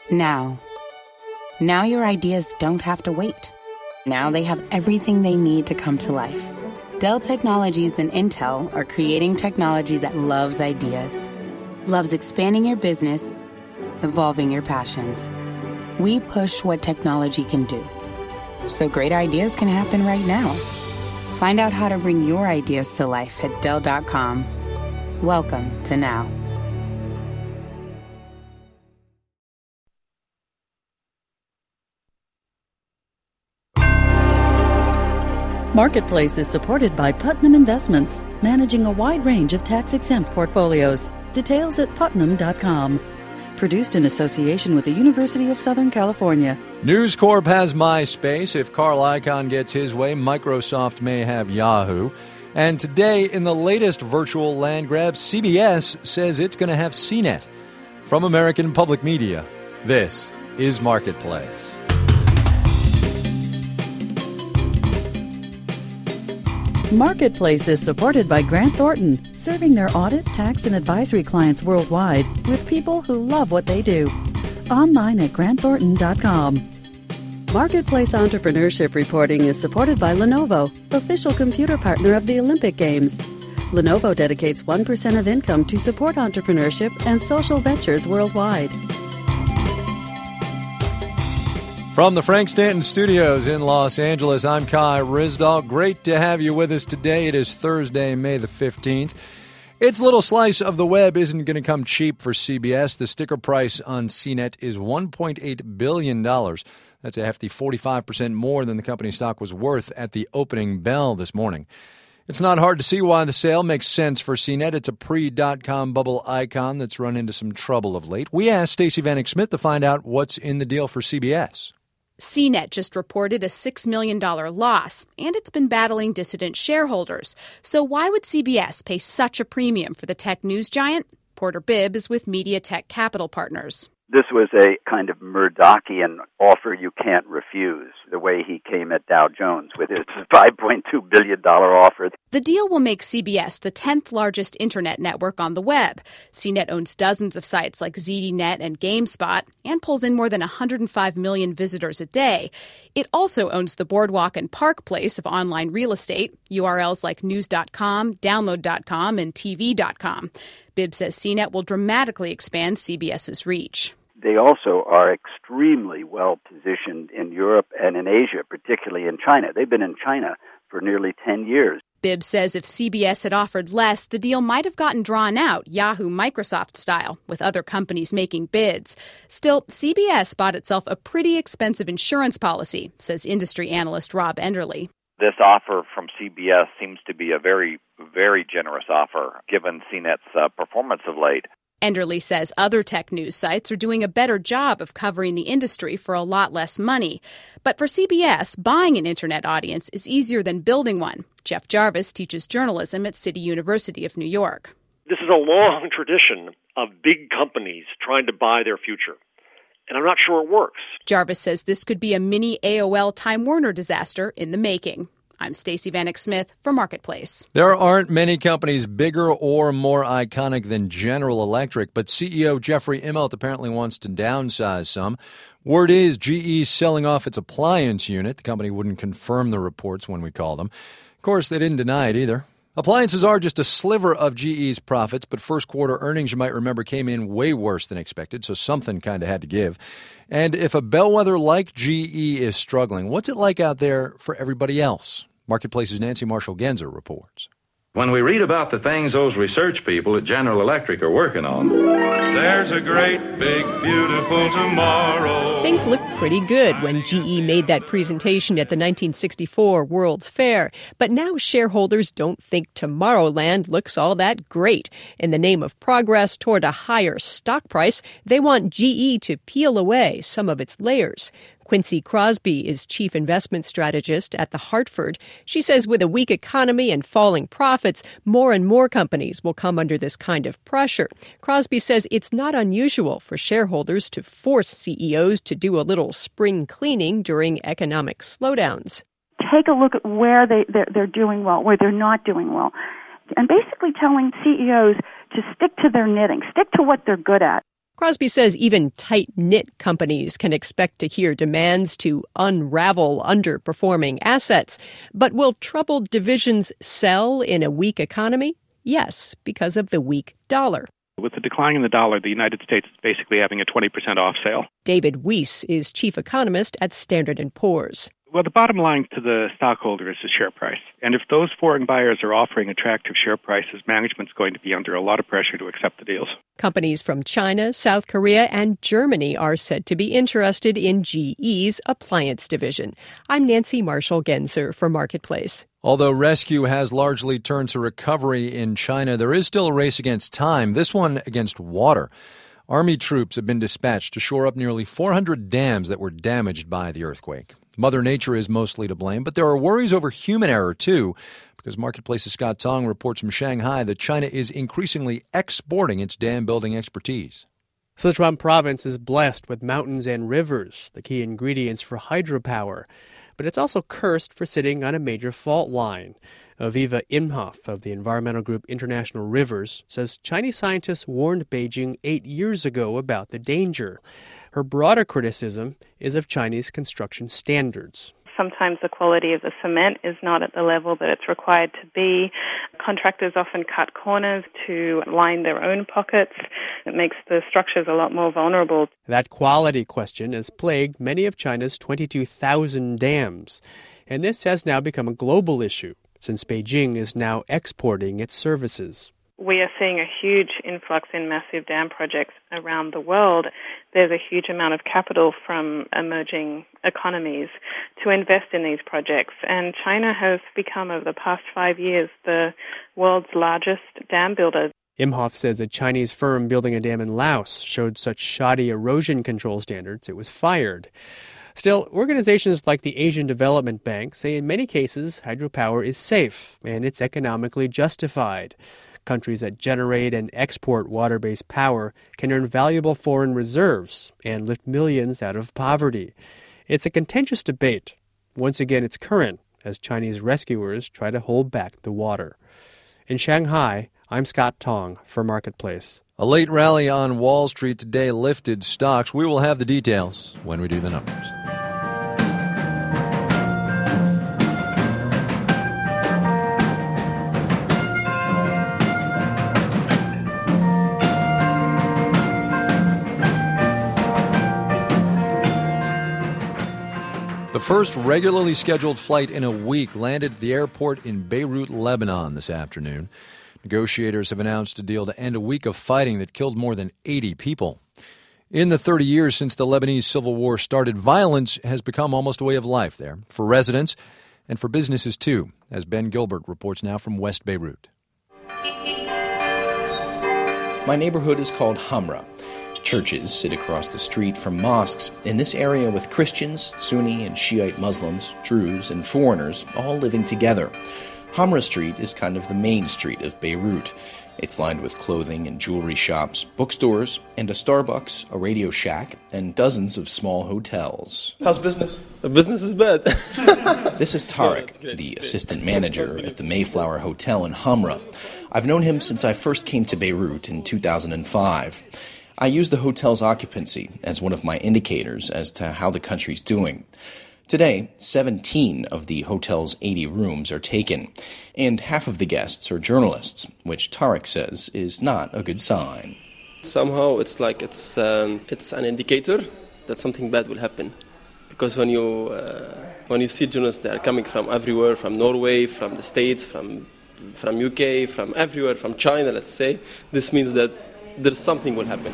Now. Now your ideas don't have to wait. Now they have everything they need to come to life. Dell Technologies and Intel are creating technology that loves ideas, loves expanding your business, evolving your passions. We push what technology can do, so great ideas can happen right now. Find out how to bring your ideas to life at Dell.com. Welcome to Now. Marketplace is supported by Putnam Investments, managing a wide range of tax-exempt portfolios. Details at putnam.com. Produced in association with the University of Southern California. News Corp has MySpace. If Carl Icahn gets his way, Microsoft may have Yahoo. And today, in the latest virtual land grab, CBS says it's going to have CNET. From American Public Media, this is Marketplace. Marketplace is supported by Grant Thornton, serving their audit, tax, and advisory clients worldwide with people who love what they do. Online at grantthornton.com. Marketplace Entrepreneurship Reporting is supported by Lenovo, official computer partner of the Olympic Games. Lenovo dedicates 1% of income to support entrepreneurship and social ventures worldwide. From the Frank Stanton Studios in Los Angeles, I'm Kai Ryssdal. Great to have you with us today. It is Thursday, May the 15th. Its little slice of the web isn't going to come cheap for CBS. The sticker price on CNET is $1.8 billion. That's a hefty 45% more than the company's stock was worth at the opening bell this morning. It's not hard to see why the sale makes sense for CNET. It's a pre-dot-com bubble icon that's run into some trouble of late. We asked Stacey Vanek Smith to find out what's in the deal for CBS. CNET just reported a $6 million loss, and it's been battling dissident shareholders. So why would CBS pay such a premium for the tech news giant? Porter Bibb is with Media Tech Capital Partners. This was a kind of Murdochian offer you can't refuse, the way he came at Dow Jones with his $5.2 billion offer. The deal will make CBS the 10th largest internet network on the web. CNET owns dozens of sites like ZDNet and GameSpot and pulls in more than 105 million visitors a day. It also owns the Boardwalk and Park Place of online real estate, URLs like news.com, download.com, and tv.com. Bibb says CNET will dramatically expand CBS's reach. They also are extremely well positioned in Europe and in Asia, particularly in China. They've been in China for nearly 10 years. Bibb says if CBS had offered less, the deal might have gotten drawn out, Yahoo Microsoft style, with other companies making bids. Still, CBS bought itself a pretty expensive insurance policy, says industry analyst Rob Enderle. This offer from CBS seems to be a very, very generous offer, given CNET's performance of late. Enderle says other tech news sites are doing a better job of covering the industry for a lot less money. But for CBS, buying an internet audience is easier than building one. Jeff Jarvis teaches journalism at City University of New York. This is a long tradition of big companies trying to buy their future. And I'm not sure it works. Jarvis says this could be a mini AOL Time Warner disaster in the making. I'm Stacey Vanek Smith for Marketplace. There aren't many companies bigger or more iconic than General Electric, but CEO Jeffrey Immelt apparently wants to downsize some. Word is GE's selling off its appliance unit. The company wouldn't confirm the reports when we called them. Of course, they didn't deny it either. Appliances are just a sliver of GE's profits, but first quarter earnings, you might remember, came in way worse than expected, so something kind of had to give. And if a bellwether like GE is struggling, what's it like out there for everybody else? Marketplace's Nancy Marshall-Genzer reports. When we read about the things those research people at General Electric are working on, there's a great, big, beautiful tomorrow. Things looked pretty good when GE made that presentation at the 1964 World's Fair. But now shareholders don't think Tomorrowland looks all that great. In the name of progress toward a higher stock price, they want GE to peel away some of its layers. Quincy Crosby is chief investment strategist at The Hartford. She says with a weak economy and falling profits, more and more companies will come under this kind of pressure. Crosby says it's not unusual for shareholders to force CEOs to do a little spring cleaning during economic slowdowns. Take a look at where they're doing well, where they're not doing well, and basically telling CEOs to stick to their knitting, stick to what they're good at. Crosby says even tight-knit companies can expect to hear demands to unravel underperforming assets. But will troubled divisions sell in a weak economy? Yes, because of the weak dollar. With the decline in the dollar, the United States is basically having a 20% off sale. David Weiss is chief economist at Standard & Poor's. Well, the bottom line to the stockholder is the share price. And if those foreign buyers are offering attractive share prices, management's going to be under a lot of pressure to accept the deals. Companies from China, South Korea, and Germany are said to be interested in GE's appliance division. I'm Nancy Marshall-Genzer for Marketplace. Although rescue has largely turned to recovery in China, there is still a race against time, this one against water. Army troops have been dispatched to shore up nearly 400 dams that were damaged by the earthquake. Mother Nature is mostly to blame, but there are worries over human error, too, because Marketplace's Scott Tong reports from Shanghai that China is increasingly exporting its dam-building expertise. Sichuan province is blessed with mountains and rivers, the key ingredients for hydropower. But it's also cursed for sitting on a major fault line. Aviva Imhoff of the environmental group International Rivers says Chinese scientists warned Beijing 8 years ago about the danger. Her broader criticism is of Chinese construction standards. Sometimes the quality of the cement is not at the level that it's required to be. Contractors often cut corners to line their own pockets. It makes the structures a lot more vulnerable. That quality question has plagued many of China's 22,000 dams. And this has now become a global issue, since Beijing is now exporting its services. We are seeing a huge influx in massive dam projects around the world. There's a huge amount of capital from emerging economies to invest in these projects. And China has become, over the past 5 years, the world's largest dam builder. Imhoff says a Chinese firm building a dam in Laos showed such shoddy erosion control standards it was fired. Still, organizations like the Asian Development Bank say in many cases hydropower is safe and it's economically justified. Countries that generate and export water-based power can earn valuable foreign reserves and lift millions out of poverty. It's a contentious debate. Once again, it's current as Chinese rescuers try to hold back the water. In Shanghai, I'm Scott Tong for Marketplace. A late rally on Wall Street today lifted stocks. We will have the details when we do the numbers. The first regularly scheduled flight in a week landed at the airport in Beirut, Lebanon this afternoon. Negotiators have announced a deal to end a week of fighting that killed more than 80 people. In the 30 years since the Lebanese civil war started, violence has become almost a way of life there, for residents and for businesses too, as Ben Gilbert reports now from West Beirut. My neighborhood is called Hamra. Churches sit across the street from mosques in this area with Christians, Sunni and Shiite Muslims, Druze and foreigners all living together. Hamra Street is kind of the main street of Beirut. It's lined with clothing and jewelry shops, bookstores, and a Starbucks, a Radio Shack, and dozens of small hotels. How's business? The business is bad. This is Tarek, the assistant manager at the Mayflower Hotel in Hamra. I've known him since I first came to Beirut in 2005. I use the hotel's occupancy as one of my indicators as to how the country's doing. Today, 17 of the hotel's 80 rooms are taken, and half of the guests are journalists, which Tarek says is not a good sign. Somehow it's like it's an indicator that something bad will happen. Because when you see journalists that are coming from everywhere, from Norway, from the States, from UK, from everywhere, from China, let's say, this means that there's something will happen.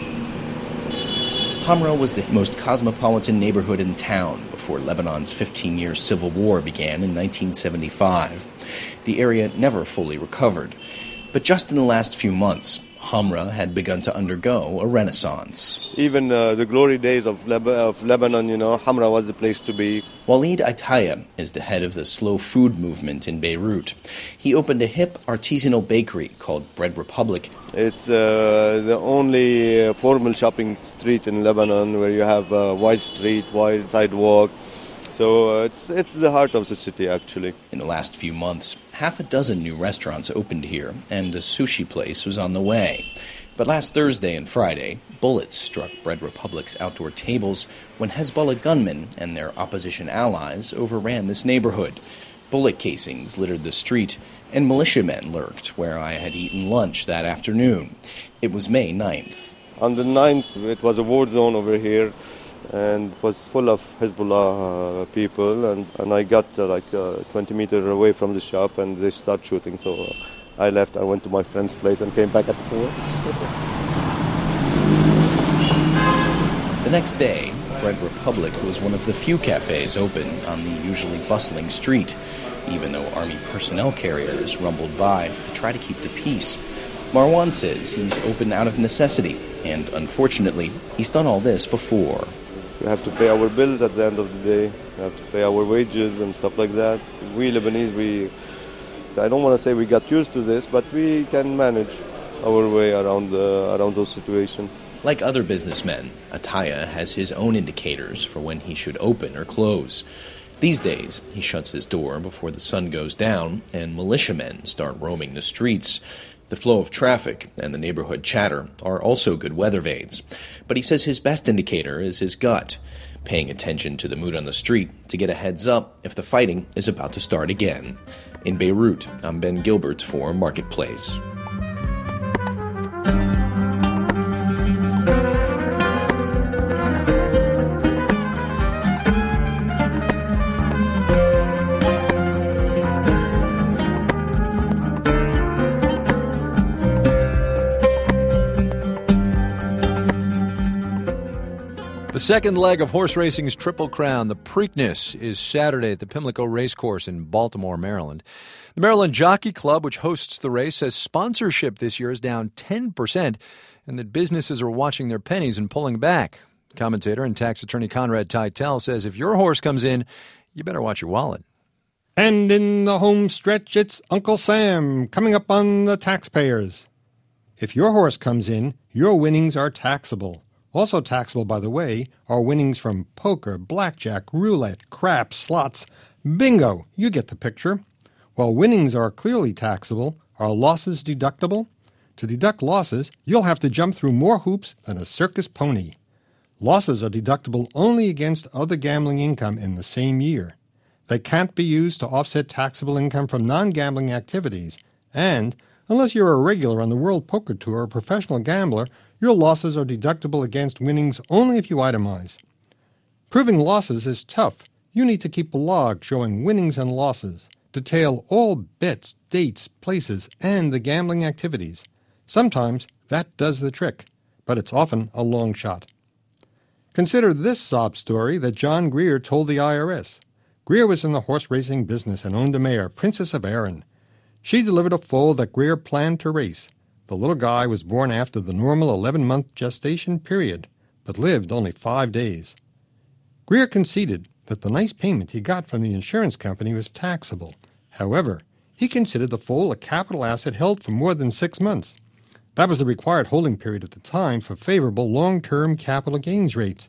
Hamra was the most cosmopolitan neighborhood in town before Lebanon's 15-year civil war began in 1975. The area never fully recovered. But just in the last few months, Hamra had begun to undergo a renaissance. Even the glory days of Lebanon, Hamra was the place to be. Walid Aitaya is the head of the slow food movement in Beirut. He opened a hip artisanal bakery called Bread Republic. It's the only formal shopping street in Lebanon where you have a wide street, wide sidewalk. So it's the heart of the city, actually. In the last few months, half a dozen new restaurants opened here, and a sushi place was on the way. But last Thursday and Friday, Bullets struck Bread Republic's outdoor tables when Hezbollah gunmen and their opposition allies overran this neighborhood. Bullet casings littered the street, and militiamen lurked where I had eaten lunch that afternoon. It was May 9th. On the 9th, it was a war zone over here, and it was full of Hezbollah people, and I got 20 meters away from the shop, and they start shooting, so I left. I went to my friend's place and came back at 4. The next day, Bread Republic was one of the few cafes open on the usually bustling street, even though Army personnel carriers rumbled by to try to keep the peace. Marwan says he's open out of necessity, and unfortunately, he's done all this before. We have to pay our bills at the end of the day. We have to pay our wages and stuff like that. We Lebanese, I don't want to say we got used to this, but we can manage our way around those situations. Like other businessmen, Ataya has his own indicators for when he should open or close. These days, he shuts his door before the sun goes down and militiamen start roaming the streets. The flow of traffic and the neighborhood chatter are also good weather vanes. But he says his best indicator is his gut, paying attention to the mood on the street to get a heads up if the fighting is about to start again. In Beirut, I'm Ben Gilbert for Marketplace. The second leg of horse racing's Triple Crown, the Preakness, is Saturday at the Pimlico Racecourse in Baltimore, Maryland. The Maryland Jockey Club, which hosts the race, says sponsorship this year is down 10% and that businesses are watching their pennies and pulling back. Commentator and tax attorney Conrad Teitel says if your horse comes in, you better watch your wallet. And in the home stretch, it's Uncle Sam coming up on the taxpayers. If your horse comes in, your winnings are taxable. Also taxable, by the way, are winnings from poker, blackjack, roulette, craps, slots, bingo. You get the picture. While winnings are clearly taxable, are losses deductible? To deduct losses, you'll have to jump through more hoops than a circus pony. Losses are deductible only against other gambling income in the same year. They can't be used to offset taxable income from non-gambling activities, and unless you're a regular on the World Poker Tour or a professional gambler, your losses are deductible against winnings only if you itemize. Proving losses is tough. You need to keep a log showing winnings and losses, detail all bets, dates, places, and the gambling activities. Sometimes that does the trick, but it's often a long shot. Consider this sob story that John Greer told the IRS. Greer was in the horse racing business and owned a mare, Princess of Erin. She delivered a foal that Greer planned to race. The little guy was born after the normal 11-month gestation period, but lived only 5 days. Greer conceded that the nice payment he got from the insurance company was taxable. However, he considered the foal a capital asset held for more than 6 months. That was the required holding period at the time for favorable long-term capital gains rates.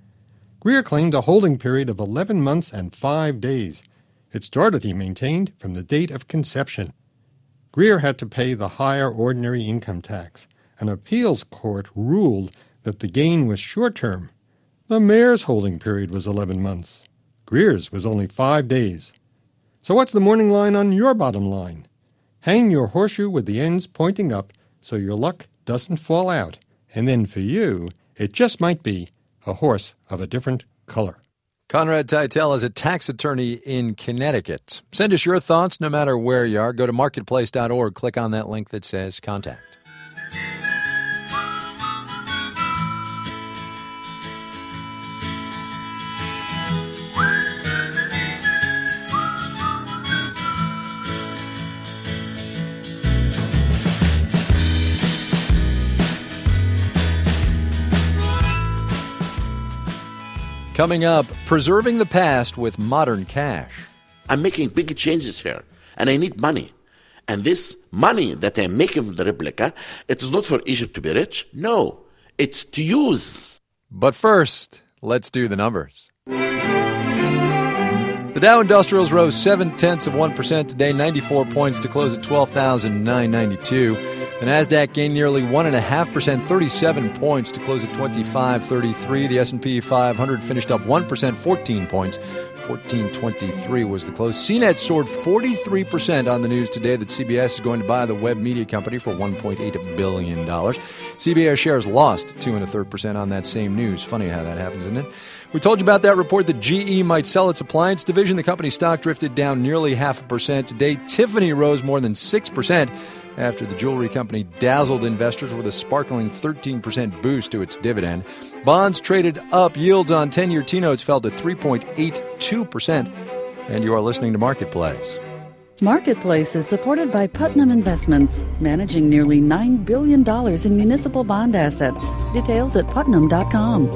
Greer claimed a holding period of 11 months and 5 days. It started, he maintained, from the date of conception. Greer had to pay the higher ordinary income tax. An appeals court ruled that the gain was short-term. The mare's holding period was 11 months. Greer's was only 5 days. So what's the morning line on your bottom line? Hang your horseshoe with the ends pointing up so your luck doesn't fall out. And then for you, it just might be a horse of a different color. Conrad Teitel is a tax attorney in Connecticut. Send us your thoughts no matter where you are. Go to marketplace.org. Click on that link that says Contact. Coming up, preserving the past with modern cash. I'm making big changes here, and I need money. And this money that I'm making from the replica, it is not for Egypt to be rich. No, it's to use. But first, let's do the numbers. The Dow Industrials rose 0.7% today, 94 points to close at 12,992. The Nasdaq gained nearly 1.5%, 37 points to close at 2533. The S&P 500 finished up 1%, 14 points. 1423 was the close. CNET soared 43% on the news today that CBS is going to buy the web media company for $1.8 billion. CBS shares lost 2.33% on that same news. Funny how that happens, isn't it? We told you about that report that GE might sell its appliance division. The company's stock drifted down nearly 0.5% today. Tiffany rose more than 6% after the jewelry company dazzled investors with a sparkling 13% boost to its dividend. Bonds traded up. Yields on 10-year T-notes fell to 3.82%. And you are listening to Marketplace. Marketplace is supported by Putnam Investments, managing nearly $9 billion in municipal bond assets. Details at putnam.com.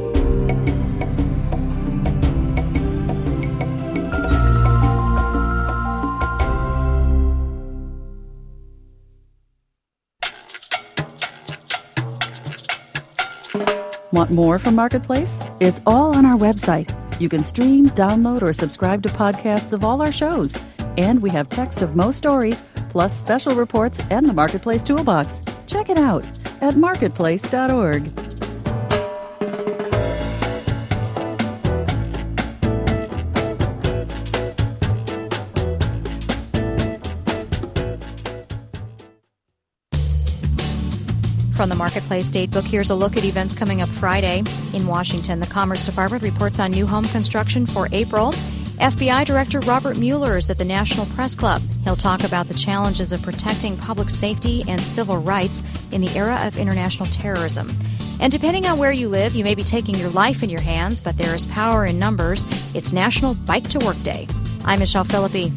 Want more from Marketplace? It's all on our website. You can stream, download, or subscribe to podcasts of all our shows. And we have text of most stories, plus special reports and the Marketplace Toolbox. Check it out at marketplace.org. From the Marketplace Datebook, here's a look at events coming up Friday. In Washington, the Commerce Department reports on new home construction for April. FBI Director Robert Mueller is at the National Press Club. He'll talk about the challenges of protecting public safety and civil rights in the era of international terrorism. And depending on where you live, you may be taking your life in your hands, but there is power in numbers. It's National Bike to Work Day. I'm Michelle Philippi.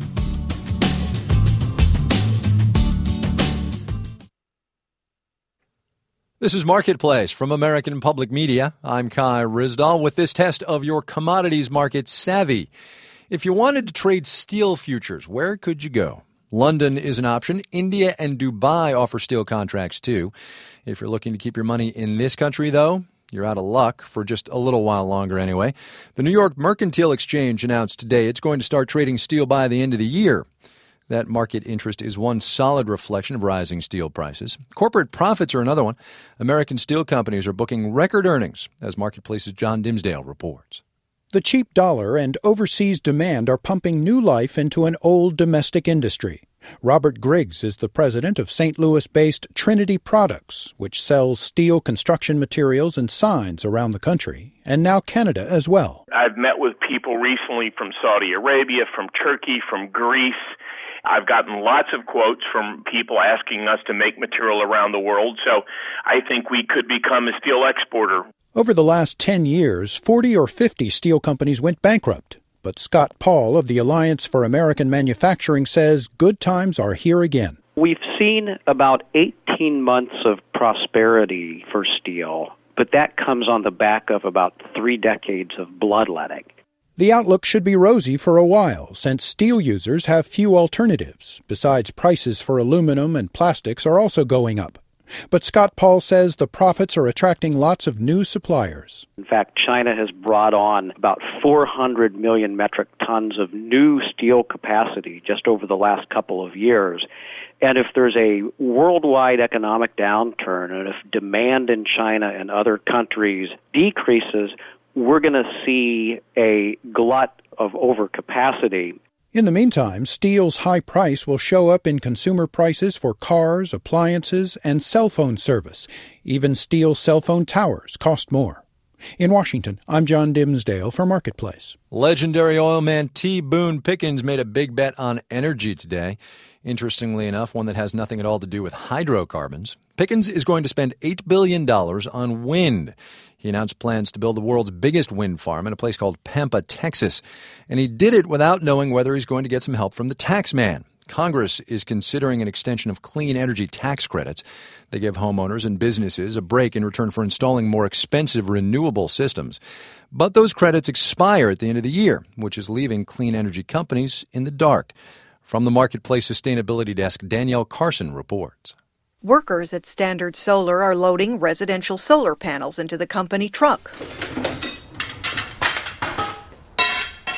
This is Marketplace from American Public Media. I'm Kai Ryssdal with this test of your commodities market savvy. If you wanted to trade steel futures, where could you go? London is an option. India and Dubai offer steel contracts too. If you're looking to keep your money in this country, though, you're out of luck for just a little while longer anyway. The New York Mercantile Exchange announced today it's going to start trading steel by the end of the year. That market interest is one solid reflection of rising steel prices. Corporate profits are another one. American steel companies are booking record earnings, as Marketplace's John Dimsdale reports. The cheap dollar and overseas demand are pumping new life into an old domestic industry. Robert Griggs is the president of St. Louis-based Trinity Products, which sells steel construction materials and signs around the country, and now Canada as well. I've met with people recently from Saudi Arabia, from Turkey, from Greece. I've gotten lots of quotes from people asking us to make material around the world, so I think we could become a steel exporter. Over the last 10 years, 40 or 50 steel companies went bankrupt. But Scott Paul of the Alliance for American Manufacturing says good times are here again. We've seen about 18 months of prosperity for steel, but that comes on the back of about 3 decades of bloodletting. The outlook should be rosy for a while, since steel users have few alternatives. Besides, prices for aluminum and plastics are also going up. But Scott Paul says the profits are attracting lots of new suppliers. In fact, China has brought on about 400 million metric tons of new steel capacity just over the last couple of years. And if there's a worldwide economic downturn, and if demand in China and other countries decreases, we're going to see a glut of overcapacity. In the meantime, steel's high price will show up in consumer prices for cars, appliances, and cell phone service. Even steel cell phone towers cost more. In Washington, I'm John Dimsdale for Marketplace. Legendary oil man T. Boone Pickens made a big bet on energy today. Interestingly enough, one that has nothing at all to do with hydrocarbons. Pickens is going to spend $8 billion on wind. He announced plans to build the world's biggest wind farm in a place called Pampa, Texas. And he did it without knowing whether he's going to get some help from the tax man. Congress is considering an extension of clean energy tax credits. They give homeowners and businesses a break in return for installing more expensive renewable systems. But those credits expire at the end of the year, which is leaving clean energy companies in the dark. From the Marketplace Sustainability Desk, Danielle Carson reports. Workers at Standard Solar are loading residential solar panels into the company truck.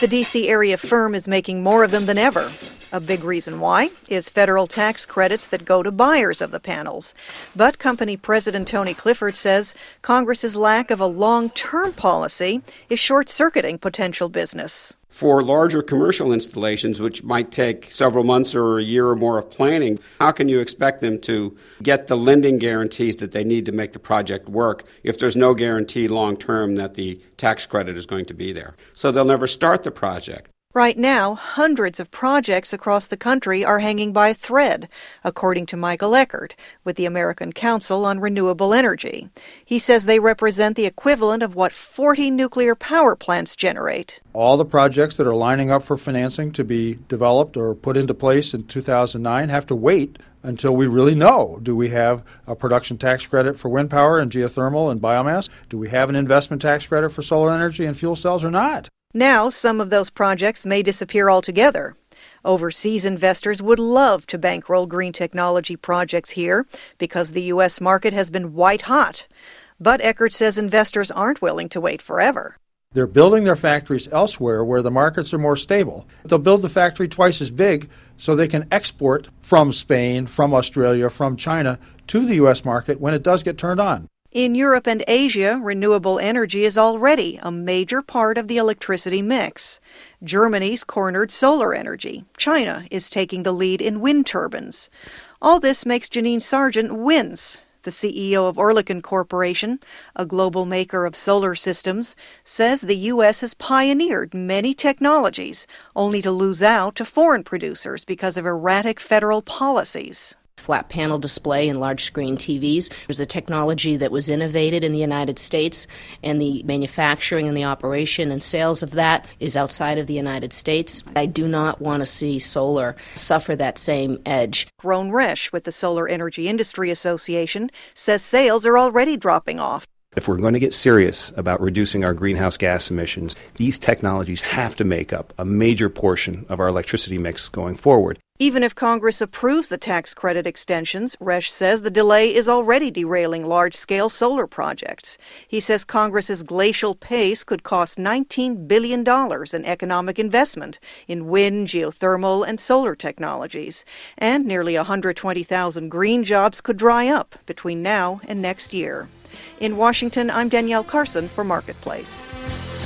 The D.C. area firm is making more of them than ever. A big reason why is federal tax credits that go to buyers of the panels. But company president Tony Clifford says Congress's lack of a long-term policy is short-circuiting potential business. For larger commercial installations, which might take several months or a year or more of planning, how can you expect them to get the lending guarantees that they need to make the project work if there's no guarantee long-term that the tax credit is going to be there? So they'll never start the project. Right now, hundreds of projects across the country are hanging by a thread, according to Michael Eckert with the American Council on Renewable Energy. He says they represent the equivalent of what 40 nuclear power plants generate. All the projects that are lining up for financing to be developed or put into place in 2009 have to wait until we really know. Do we have a production tax credit for wind power and geothermal and biomass? Do we have an investment tax credit for solar energy and fuel cells or not? Now, some of those projects may disappear altogether. Overseas investors would love to bankroll green technology projects here because the U.S. market has been white hot. But Eckert says investors aren't willing to wait forever. They're building their factories elsewhere where the markets are more stable. They'll build the factory twice as big so they can export from Spain, from Australia, from China to the U.S. market when it does get turned on. In Europe and Asia, renewable energy is already a major part of the electricity mix. Germany's cornered solar energy. China is taking the lead in wind turbines. All this makes Janine Sargent wince. The CEO of Oerlikon Corporation, a global maker of solar systems, says the U.S. has pioneered many technologies, only to lose out to foreign producers because of erratic federal policies. Flat panel display and large screen TVs. There's a technology that was innovated in the United States, and the manufacturing and the operation and sales of that is outside of the United States. I do not want to see solar suffer that same edge. Ron Resch with the Solar Energy Industry Association says sales are already dropping off. If we're going to get serious about reducing our greenhouse gas emissions, these technologies have to make up a major portion of our electricity mix going forward. Even if Congress approves the tax credit extensions, Resch says the delay is already derailing large-scale solar projects. He says Congress's glacial pace could cost $19 billion in economic investment in wind, geothermal, and solar technologies. And nearly 120,000 green jobs could dry up between now and next year. In Washington, I'm Danielle Carson for Marketplace.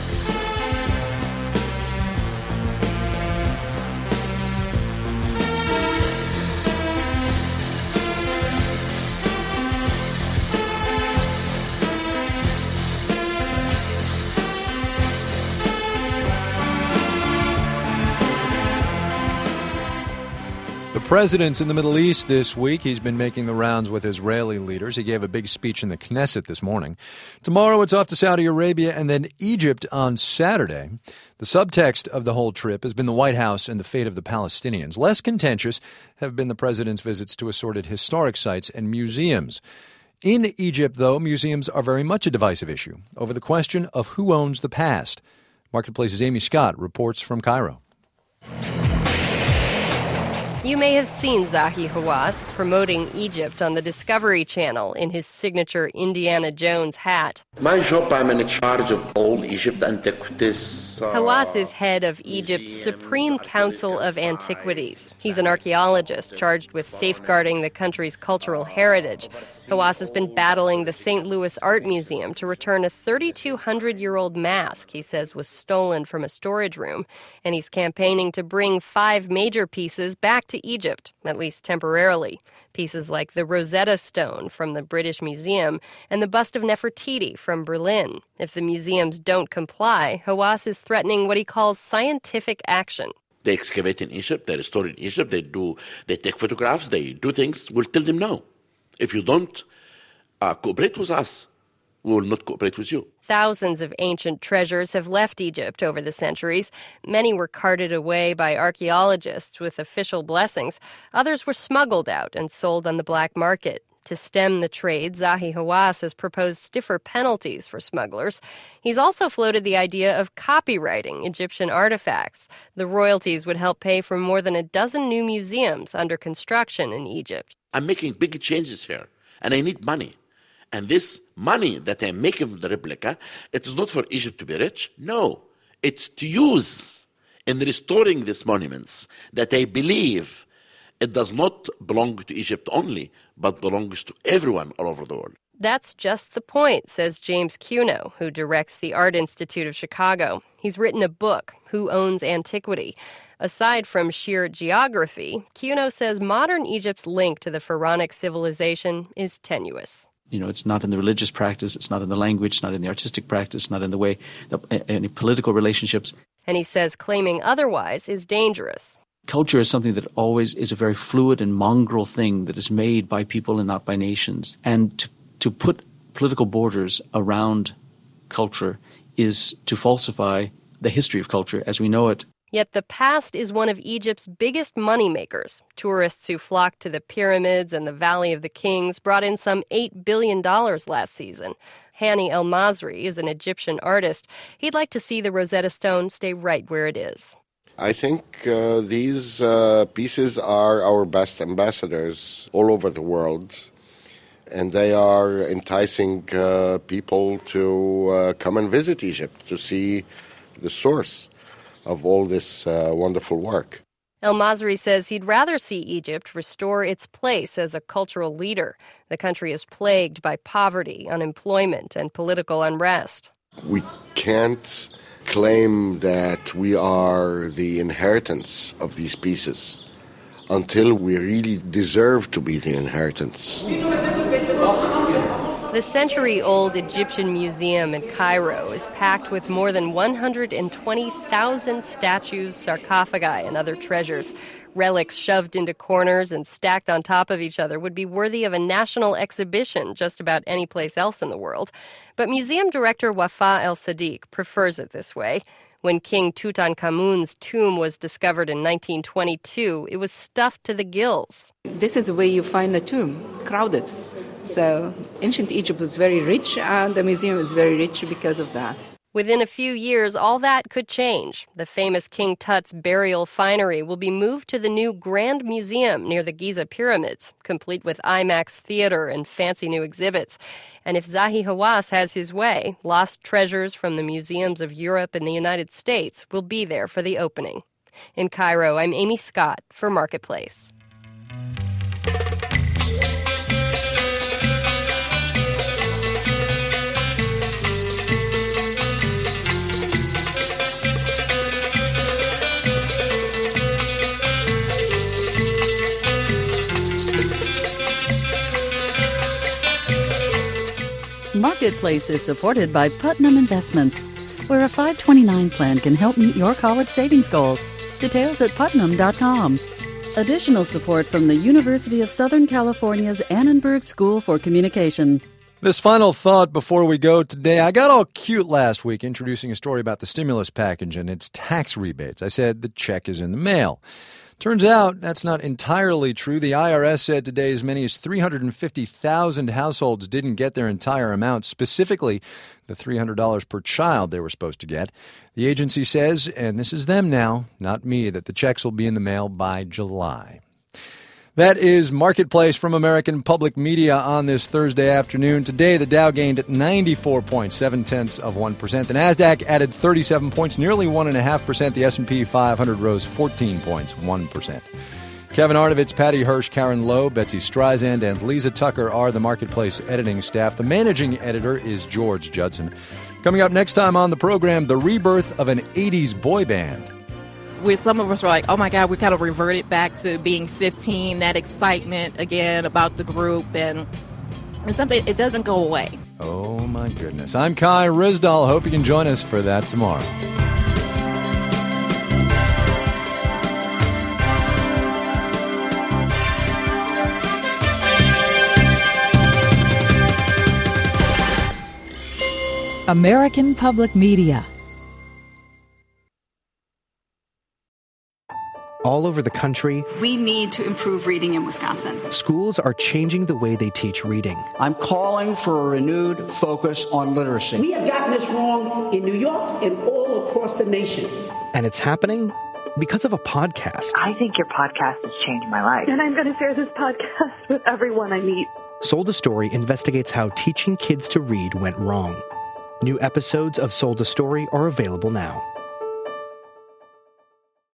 The president's in the Middle East this week. He's been making the rounds with Israeli leaders. He gave a big speech in the Knesset this morning. Tomorrow it's off to Saudi Arabia and then Egypt on Saturday. The subtext of the whole trip has been the White House and the fate of the Palestinians. Less contentious have been the president's visits to assorted historic sites and museums. In Egypt, though, museums are very much a divisive issue over the question of who owns the past. Marketplace's Amy Scott reports from Cairo. You may have seen Zahi Hawass promoting Egypt on the Discovery Channel in his signature Indiana Jones hat. My job, I'm in charge of all Egypt antiquities. Hawass is head of Egypt's Supreme Council of Antiquities. He's an archaeologist charged with safeguarding the country's cultural heritage. Hawass has been battling the St. Louis Art Museum to return a 3,200-year-old mask he says was stolen from a storage room. And he's campaigning to bring 5 major pieces back to Egypt, at least temporarily. Pieces like the Rosetta Stone from the British Museum and the bust of Nefertiti from Berlin. If the museums don't comply, Hawass is threatening what he calls scientific action. They excavate in Egypt, they restore in Egypt, they take photographs, they do things. We'll tell them no. If you don't cooperate with us, we will not cooperate with you. Thousands of ancient treasures have left Egypt over the centuries. Many were carted away by archaeologists with official blessings. Others were smuggled out and sold on the black market. To stem the trade, Zahi Hawass has proposed stiffer penalties for smugglers. He's also floated the idea of copyrighting Egyptian artifacts. The royalties would help pay for more than a dozen new museums under construction in Egypt. I'm making big changes here, and I need money. And this money that I'm making from the replica, it is not for Egypt to be rich. No, it's to use in restoring these monuments that I believe it does not belong to Egypt only, but belongs to everyone all over the world. That's just the point, says James Cuno, who directs the Art Institute of Chicago. He's written a book, Who Owns Antiquity? Aside from sheer geography, Cuno says modern Egypt's link to the pharaonic civilization is tenuous. It's not in the religious practice, it's not in the language, it's not in the artistic practice, not in the way, any political relationships. And he says claiming otherwise is dangerous. Culture is something that always is a very fluid and mongrel thing that is made by people and not by nations. And to put political borders around culture is to falsify the history of culture as we know it. Yet the past is one of Egypt's biggest moneymakers. Tourists who flocked to the pyramids and the Valley of the Kings brought in some $8 billion last season. Hani El Masri is an Egyptian artist. He'd like to see the Rosetta Stone stay right where it is. I think these pieces are our best ambassadors all over the world. And they are enticing people to come and visit Egypt to see the source of all this wonderful work. El Masri says he'd rather see Egypt restore its place as a cultural leader. The country is plagued by poverty, unemployment, and political unrest. We can't claim that we are the inheritance of these pieces until we really deserve to be the inheritance. The century-old Egyptian museum in Cairo is packed with more than 120,000 statues, sarcophagi, and other treasures. Relics shoved into corners and stacked on top of each other would be worthy of a national exhibition just about any place else in the world. But museum director Wafa El-Sadiq prefers it this way. When King Tutankhamun's tomb was discovered in 1922, it was stuffed to the gills. This is the way you find the tomb, crowded. So ancient Egypt was very rich, and the museum is very rich because of that. Within a few years, all that could change. The famous King Tut's burial finery will be moved to the new Grand Museum near the Giza Pyramids, complete with IMAX theater and fancy new exhibits. And if Zahi Hawass has his way, lost treasures from the museums of Europe and the United States will be there for the opening. In Cairo, I'm Amy Scott for Marketplace. Marketplace is supported by Putnam Investments, where a 529 plan can help meet your college savings goals. Details at putnam.com. Additional support from the University of Southern California's Annenberg School for Communication. This final thought before we go today. I got all cute last week introducing a story about the stimulus package and its tax rebates. I said the check is in the mail. Turns out that's not entirely true. The IRS said today as many as 350,000 households didn't get their entire amount, specifically the $300 per child they were supposed to get. The agency says, and this is them now, not me, that the checks will be in the mail by July. That is Marketplace from American Public Media on this Thursday afternoon. Today, the Dow gained 94 points, 0.7%. The Nasdaq added 37 points, nearly 1.5%. The S&P 500 rose 14 points, 1%. Kevin Arnovitz, Patty Hirsch, Karen Lowe, Betsy Streisand, and Lisa Tucker are the Marketplace editing staff. The managing editor is George Judson. Coming up next time on the program, the rebirth of an 80s boy band. With some of us are like, oh my God, we kind of reverted back to being 15, that excitement again about the group, and something, it doesn't go away. Oh my goodness. I'm Kai Ryssdal. Hope you can join us for that tomorrow. American Public Media. All over the country, we need to improve reading in Wisconsin. Schools are changing the way they teach reading. I'm calling for a renewed focus on literacy. We have gotten this wrong in New York and all across the nation. And it's happening because of a podcast. I think your podcast has changed my life. And I'm going to share this podcast with everyone I meet. Sold a Story investigates how teaching kids to read went wrong. New episodes of Sold a Story are available now.